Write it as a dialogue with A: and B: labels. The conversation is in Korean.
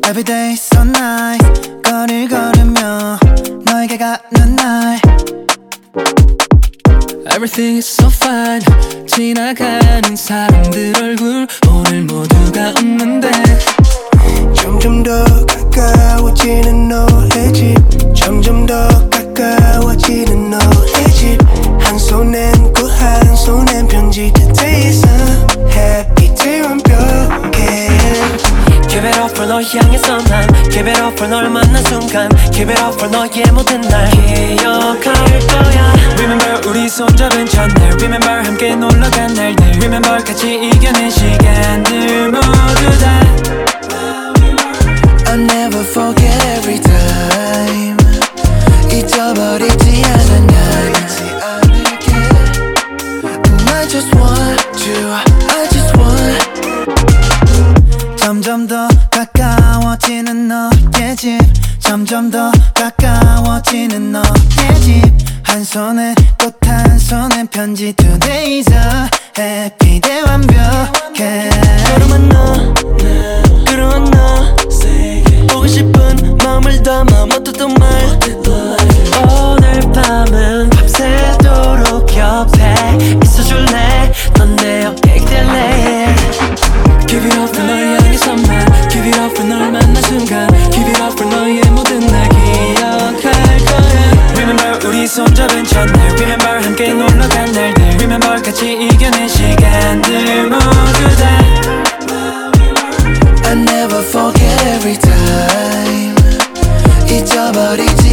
A: Every day so nice 거리를 걸으며 너에게 가는 날
B: Everything is so fine 지나가는 사람들 얼굴 오늘 모두가 웃는데
C: 점점 더 가까워지는 너의 집 점점 더 가까워지는 너의 집 한 손엔 꽃 한 손엔 편지 Today is a happy day 완벽해
D: Give it up for 너 향해서 난 Give it up for 널 만난 순간 Give it up for 너의 모든 날 기억할 거야 Remember 우리 손잡은 첫날 Remember 함께 놀러간 날들 Remember 같이 이겨낸 시간들 모두 다
A: I never forget every time 잊어버리지 않아 난 I just want you I just want 점점 더 가까워지는 너의 집 점점 더 가까워지는 너의 집 한 손에 꽃 한 손에 편지 Today's a happy day 완벽해
D: 그러면 너 그러면 너 보고 싶은 마음을 담아 못했던 말 오늘 밤은 밤새도록 옆에 있어줄래 넌 내 여객 될래 Give it up for 널 향해서만 Give it up for 널 만난 순간 Give it up for 너의 모든 날 기억할 거야 Remember 우리 손잡은 첫날 Remember 함께 놀러간 날들 Remember 같이 이겨낸 시간들 모두 다
A: I never forget every time 잊어버리지